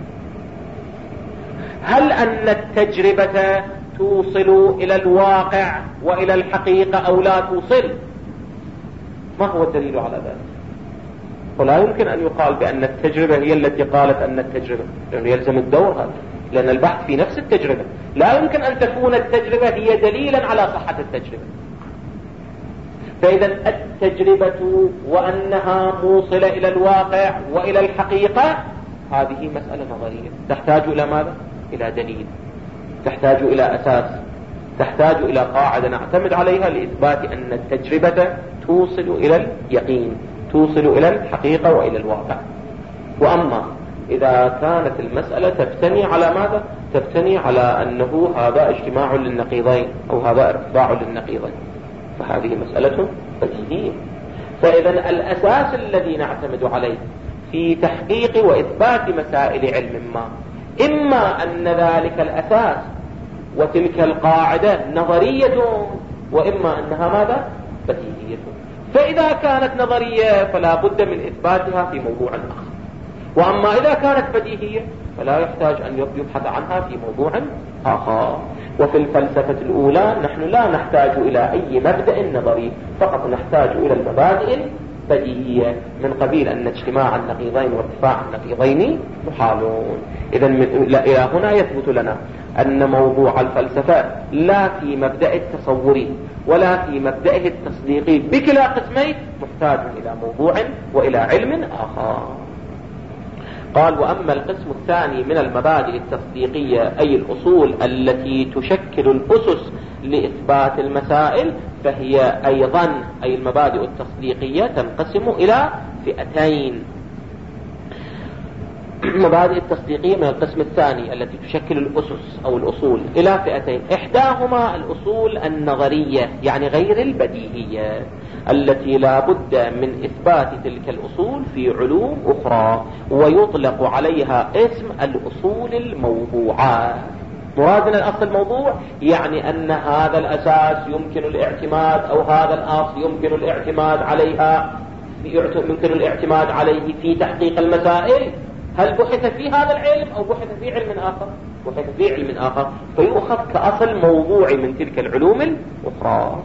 هل أن التجربة توصل إلى الواقع وإلى الحقيقة أو لا توصل؟ ما هو الدليل على ذلك؟ ولا يمكن أن يقال بأن التجربة هي التي قالت أن التجربة، لأنه يلزم الدور هذا، لأن البحث في نفس التجربة. لا يمكن أن تكون التجربة هي دليلا على صحة التجربة. فإذا التجربة وأنها موصلة إلى الواقع وإلى الحقيقة هذه مسألة نظرية تحتاج إلى ماذا؟ إلى دليل، تحتاج إلى أساس، تحتاج إلى قاعدة نعتمد عليها لإثبات أن التجربة توصل إلى اليقين، توصل إلى الحقيقة وإلى الواقع. وأما إذا كانت المسألة تبتني على ماذا؟ تبتني على أنه هذا اجتماع للنقيضين أو هذا ارتفاع للنقيضين، فهذه مسألة بديهية. فإذا الأساس الذي نعتمد عليه في تحقيق وإثبات مسائل علم ما، إما أن ذلك الأساس وتلك القاعدة نظرية، وإما أنها ماذا؟ بديهية. فإذا كانت نظرية فلا بد من إثباتها في موضوع آخر، وأما إذا كانت بديهية فلا يحتاج أن يبحث عنها في موضوع آخر. وفي الفلسفة الأولى نحن لا نحتاج إلى أي مبدأ نظري، فقط نحتاج إلى المبادئ البديهية من قبيل أن اجتماع النقيضين وارتفاع النقيضين محالون. إذن إلى هنا يثبت لنا أن موضوع الفلسفة لا في مبدأ التصوري ولا في مبدأه التصديقي بكلا قسمين محتاج إلى موضوع وإلى علم آخر. قال وأما القسم الثاني من المبادئ التصديقية أي الأصول التي تشكل الأسس لإثبات المسائل، فهي أيضا أي المبادئ التصديقية تنقسم إلى فئتين. المبادئ التصديقية من القسم الثاني التي تشكل الأسس أو الأصول إلى فئتين. إحداهما الأصول النظرية يعني غير البديهية التي لا بد من إثبات تلك الأصول في علوم أخرى، ويطلق عليها اسم الأصول الموضوعات. مرادنا الأصل الموضوع يعني أن هذا الأساس يمكن الاعتماد أو هذا الأصل يمكن الاعتماد عليها يمكن الاعتماد عليه في تحقيق المسائل. هل بحث في هذا العلم أو بحث في علم آخر؟ بحث في علم آخر، فيؤخذ كأصل موضوعي من تلك العلوم الأخرى.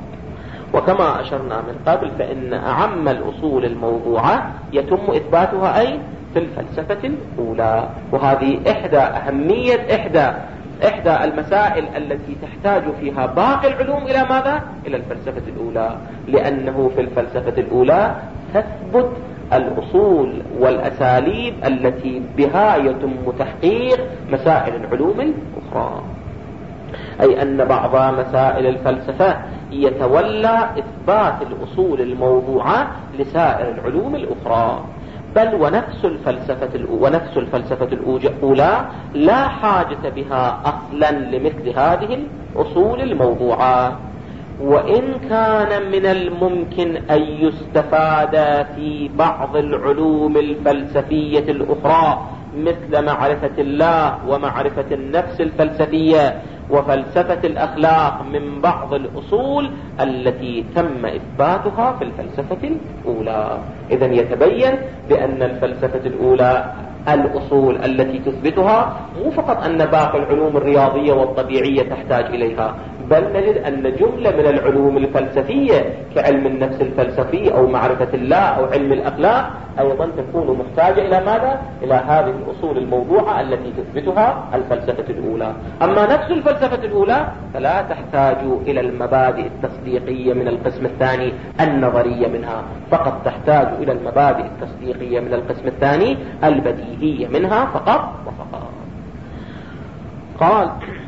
وكما أشرنا من قبل فإن أعم الأصول الموضوعة يتم إثباتها أي في الفلسفة الأولى. وهذه إحدى أهمية إحدى إحدى المسائل التي تحتاج فيها باقي العلوم إلى ماذا؟ إلى الفلسفة الأولى، لأنه في الفلسفة الأولى تثبت الأصول والأساليب التي بها يتم تحقيق مسائل العلوم الأخرى. أي أن بعض مسائل الفلسفة يتولى إثبات الأصول الموضوعة لسائر العلوم الأخرى، بل ونفس الفلسفة ونفس الفلسفة الأولى لا حاجة بها أصلا لمثل هذه الأصول الموضوعة. وإن كان من الممكن أن يستفاد في بعض العلوم الفلسفية الأخرى مثل معرفة الله ومعرفة النفس الفلسفية وفلسفة الأخلاق من بعض الأصول التي تم إثباتها في الفلسفة الأولى. إذن يتبين بأن الفلسفة الأولى الأصول التي تثبتها مو فقط أن باقي العلوم الرياضية والطبيعية تحتاج إليها، بل نجد أن جملة من العلوم الفلسفية كعلم النفس الفلسفي أو معرفة الله أو علم الأخلاق أيضا تكون محتاجة إلى ماذا؟ إلى هذه الأصول الموضوعة التي تثبتها الفلسفة الأولى. أما نفس الفلسفة الأولى فلا تحتاج إلى المبادئ التصديقية من القسم الثاني النظرية منها، فقط تحتاج إلى المبادئ التصديقية من القسم الثاني البديهية منها فقط وفقط. قال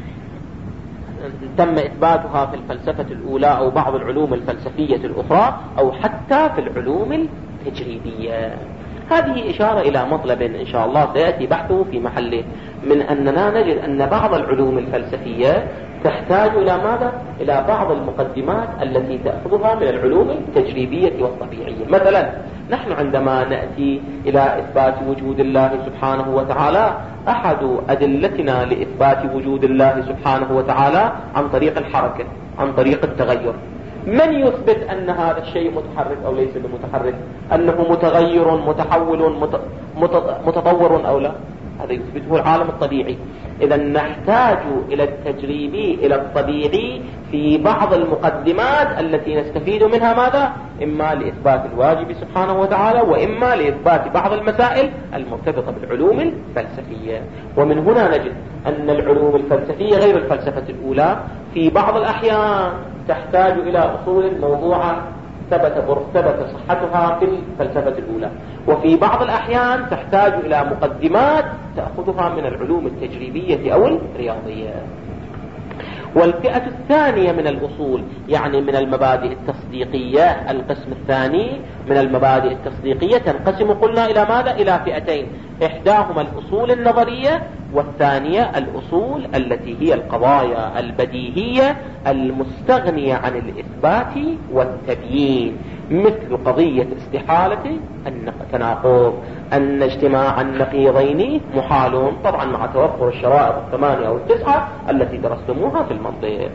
تم إثباتها في الفلسفة الأولى أو بعض العلوم الفلسفية الأخرى أو حتى في العلوم التجريبية. هذه إشارة إلى مطلب إن شاء الله سيأتي بحثه في محله، من أننا نجد أن بعض العلوم الفلسفية تحتاج إلى ماذا؟ إلى بعض المقدمات التي تأخذها من العلوم التجريبية والطبيعية. مثلا نحن عندما نأتي إلى إثبات وجود الله سبحانه وتعالى، أحد أدلتنا لإثبات وجود الله سبحانه وتعالى عن طريق الحركة، عن طريق التغير. من يثبت أن هذا الشيء متحرك أو ليس بمتحرك، أنه متغير متحول متطور أو لا؟ هذا يثبته العالم الطبيعي. إذا نحتاج إلى التجريبي إلى الطبيعي في بعض المقدمات التي نستفيد منها ماذا؟ إما لإثبات الواجب سبحانه وتعالى، وإما لإثبات بعض المسائل المرتبطة بالعلوم الفلسفية. ومن هنا نجد أن العلوم الفلسفية غير الفلسفة الأولى في بعض الأحيان تحتاج إلى أصول موضوعة ثبت ثبت صحتها في الفلسفة الأولى، وفي بعض الأحيان تحتاج إلى مقدمات تأخذها من العلوم التجريبية أو الرياضية. والفئة الثانية من الأصول يعني من المبادئ التصديقية، القسم الثاني من المبادئ التصديقية تنقسم قلنا إلى ماذا؟ إلى فئتين، إحداهما الأصول النظرية والثانية الأصول التي هي القضايا البديهية المستغنية عن الإثبات والتبيين، مثل قضية استحالة التناقض، أن اجتماع النقيضين محال، طبعا مع توفر الشرائط الثمانية أو التسعة التي درستموها في المنطق.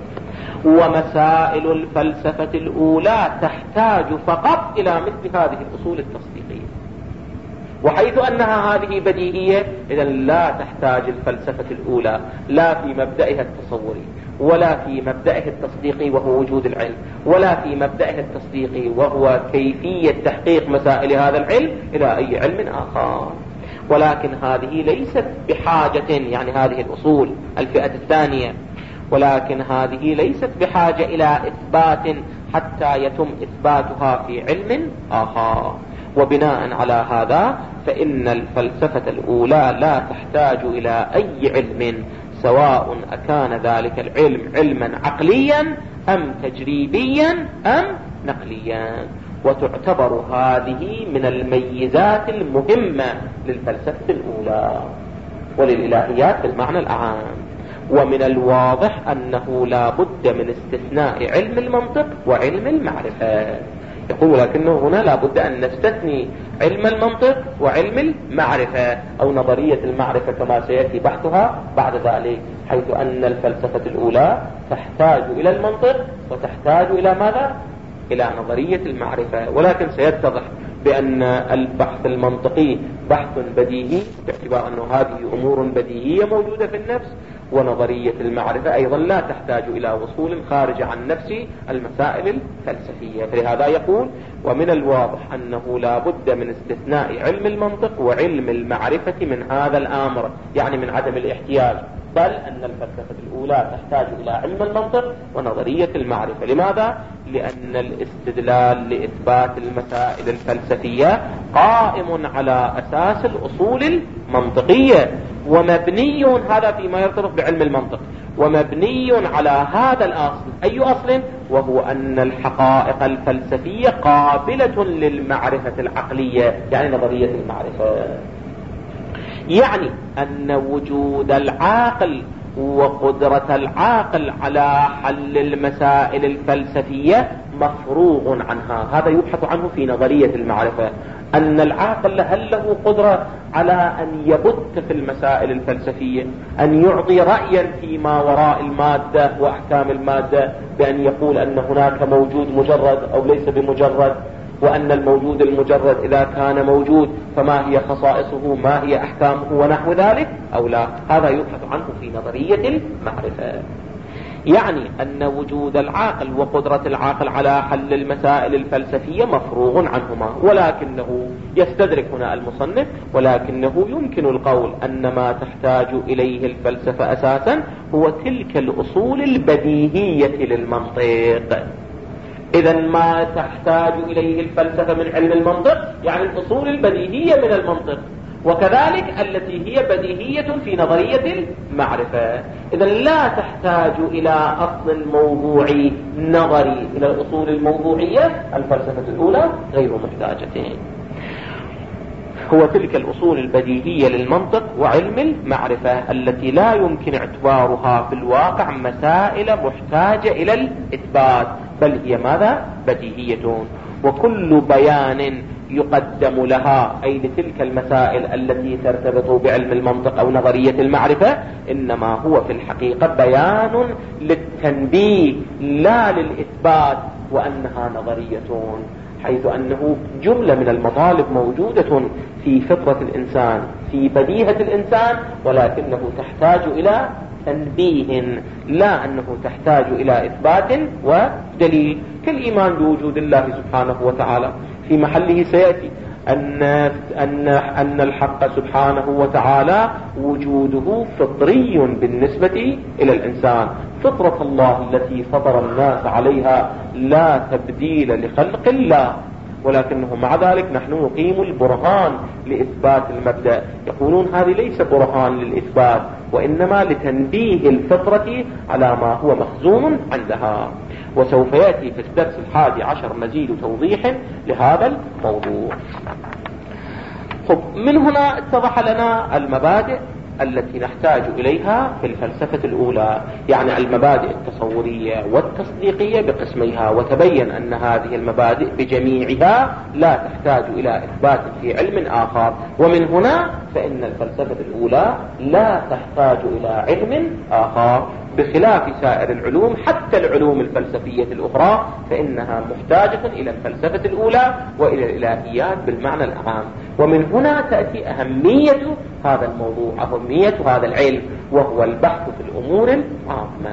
ومسائل الفلسفة الأولى تحتاج فقط إلى مثل هذه الأصول التصديقية، وحيث أنها هذه بديهية إذن لا تحتاج الفلسفة الأولى لا في مبدأها التصوري ولا في مبدأه التصديقي وهو وجود العلم، ولا في مبدأه التصديقي وهو كيفية تحقيق مسائل هذا العلم إلى أي علم آخر. ولكن هذه ليست بحاجة، يعني هذه الأصول الفئة الثانية، ولكن هذه ليست بحاجة إلى إثبات حتى يتم إثباتها في علم آخر. وبناء على هذا فإن الفلسفة الأولى لا تحتاج إلى أي علم، سواء أكان ذلك العلم علما عقليا أم تجريبيا أم نقليا. وتعتبر هذه من الميزات المهمة للفلسفة الأولى وللإلهيات بالمعنى العام. ومن الواضح أنه لا بد من استثناء علم المنطق وعلم المعرفة. يقول لكنه هنا لا بد أن نستثني علم المنطق وعلم المعرفة أو نظرية المعرفة كما سيأتي بحثها بعد ذلك، حيث أن الفلسفة الأولى تحتاج إلى المنطق وتحتاج إلى ماذا؟ إلى نظرية المعرفة. ولكن سيتضح بأن البحث المنطقي بحث بديهي باعتبار أنه هذه أمور بديهية موجودة في النفس، ونظرية المعرفة أيضا لا تحتاج إلى وصول خارج عن نفس المسائل الفلسفية. فلهذا يقول: ومن الواضح أنه لا بد من استثناء علم المنطق وعلم المعرفة من هذا الأمر، يعني من عدم الاحتياج، بل أن الفلسفة الأولى تحتاج إلى علم المنطق ونظرية المعرفة. لماذا؟ لأن الاستدلال لإثبات المسائل الفلسفية قائم على أساس الأصول المنطقية، ومبني، هذا فيما يرتبط بعلم المنطق، ومبني على هذا الأصل. أي أصل؟ وهو أن الحقائق الفلسفية قابلة للمعرفة العقلية، يعني نظرية المعرفة. يعني أن وجود العاقل وقدرة العاقل على حل المسائل الفلسفية مفروغ عنها. هذا يبحث عنه في نظرية المعرفة، أن العاقل هل له قدرة على أن يبت في المسائل الفلسفية، أن يعطي رأيا فيما وراء المادة وأحكام المادة، بأن يقول أن هناك موجود مجرد أو ليس بمجرد، وأن الموجود المجرد إذا كان موجود فما هي خصائصه، ما هي أحكامه ونحو ذلك، أو لا. هذا يبحث عنه في نظرية المعرفة. يعني أن وجود العاقل وقدرة العاقل على حل المسائل الفلسفية مفروغ عنهما، ولكنه يستدرك هنا المصنف: ولكنه يمكن القول أن ما تحتاج إليه الفلسفة أساسا هو تلك الأصول البديهية للمنطق. إذا ما تحتاج إليه الفلسفة من علم المنطق يعني الأصول البديهية من المنطق، وكذلك التي هي بديهية في نظرية المعرفة. إذا لا تحتاج إلى أصل موضوعي نظري، إلى الأصول الموضوعية. الفلسفة الأولى غير محتاجة، هو تلك الأصول البديهية للمنطق وعلم المعرفة التي لا يمكن اعتبارها في الواقع مسائل محتاجة إلى الإثبات، بل هي ماذا؟ بديهية. وكل بيان يقدم لها، أي لتلك المسائل التي ترتبط بعلم المنطق أو نظرية المعرفة، إنما هو في الحقيقة بيان للتنبيه لا للإثبات، وأنها نظرية، حيث أنه جملة من المطالب موجودة في فطرة الإنسان، في بديهة الإنسان، ولكنه تحتاج إلى تنبيه، لا أنه تحتاج إلى إثبات ودليل. كالإيمان بوجود الله سبحانه وتعالى في محله سيأتي أن, أن, أن الحق سبحانه وتعالى وجوده فطري بالنسبة إلى الإنسان، فطرة الله التي فطر الناس عليها لا تبديل لخلق الله، ولكنه مع ذلك نحن نقيم البرهان لإثبات المبدأ. يقولون هذه ليس برهان للإثبات، وإنما لتنبيه الفطرة على ما هو مخزون عندها. وسوف يأتي في الدرس الحادي عشر مزيد توضيح لهذا الموضوع. خب، من هنا اتضح لنا المبادئ التي نحتاج إليها في الفلسفة الأولى، يعني المبادئ التصورية والتصديقية بقسميها، وتبين أن هذه المبادئ بجميعها لا تحتاج إلى إثبات في علم آخر. ومن هنا فإن الفلسفة الأولى لا تحتاج إلى علم آخر، بخلاف سائر العلوم، حتى العلوم الفلسفية الأخرى فإنها محتاجة إلى الفلسفة الأولى وإلى الإلهيات بالمعنى العام. ومن هنا تأتي أهمية هذا الموضوع، أهمية هذا العلم، وهو البحث في الأمور العامة.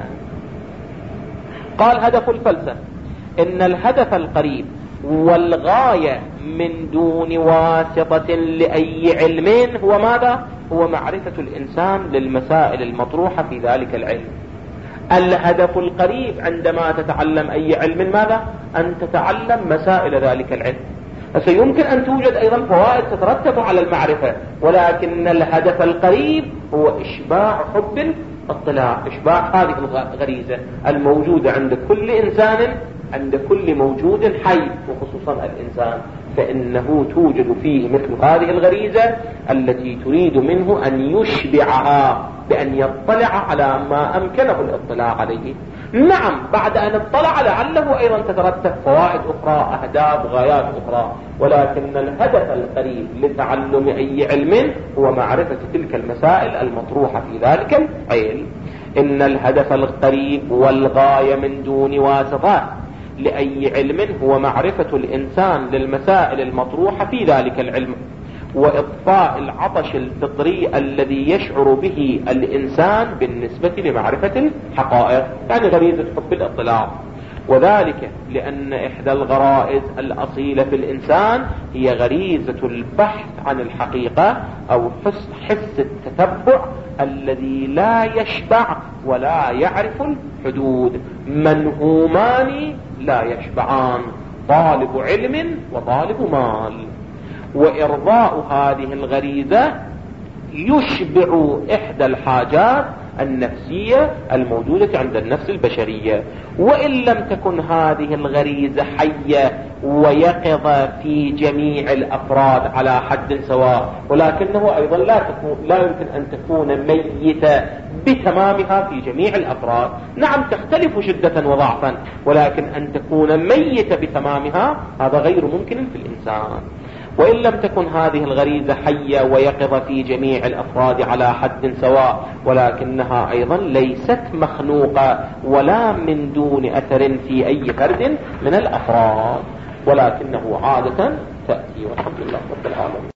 قال: هدف الفلسفة إن الهدف القريب والغاية من دون واسطة لأي علم هو ماذا؟ هو معرفة الإنسان للمسائل المطروحة في ذلك العلم. الهدف القريب عندما تتعلم أي علم ماذا؟ أن تتعلم مسائل ذلك العلم. فسيمكن أن توجد أيضا فوائد تترتب على المعرفة، ولكن الهدف القريب هو إشباع حب الاطلاع، إشباع هذه الغريزة الموجودة عند كل إنسان، عند كل موجود حي، وخصوصا الإنسان، فإنه توجد فيه مثل هذه الغريزة التي تريد منه أن يشبعها بأن يطلع على ما أمكنه الاطلاع عليه. نعم، بعد أن اطلع لعله أيضا تترتب فوائد أخرى، أهداف، غايات أخرى، ولكن الهدف القريب لتعلم أي علم هو معرفة تلك المسائل المطروحة في ذلك العلم. إن الهدف القريب والغاية من دون واسطات لأي علم هو معرفة الإنسان للمسائل المطروحة في ذلك العلم، وإطفاء العطش الفطري الذي يشعر به الإنسان بالنسبة لمعرفة الحقائق، يعني غريزة حب الاطلاع. وذلك لأن إحدى الغرائز الأصيلة في الإنسان هي غريزة البحث عن الحقيقة أو حس, حس التتبع الذي لا يشبع ولا يعرف الحدود. منهومان لا يشبعان، طالب علم وطالب مال. وإرضاء هذه الغريزة يشبع إحدى الحاجات النفسية الموجودة عند النفس البشرية. وإن لم تكن هذه الغريزة حية ويقظة في جميع الأفراد على حد سواء، ولكنه أيضا لا, تكون لا يمكن أن تكون ميتة بتمامها في جميع الأفراد. نعم تختلف شدة وضعفا، ولكن أن تكون ميتة بتمامها هذا غير ممكن في الإنسان. وإن لم تكن هذه الغريزة حية ويقظة في جميع الأفراد على حد سواء، ولكنها أيضا ليست مخنوقة ولا من دون أثر في أي فرد من الأفراد، ولكنه عادة تأتي. والحمد لله رب العالمين.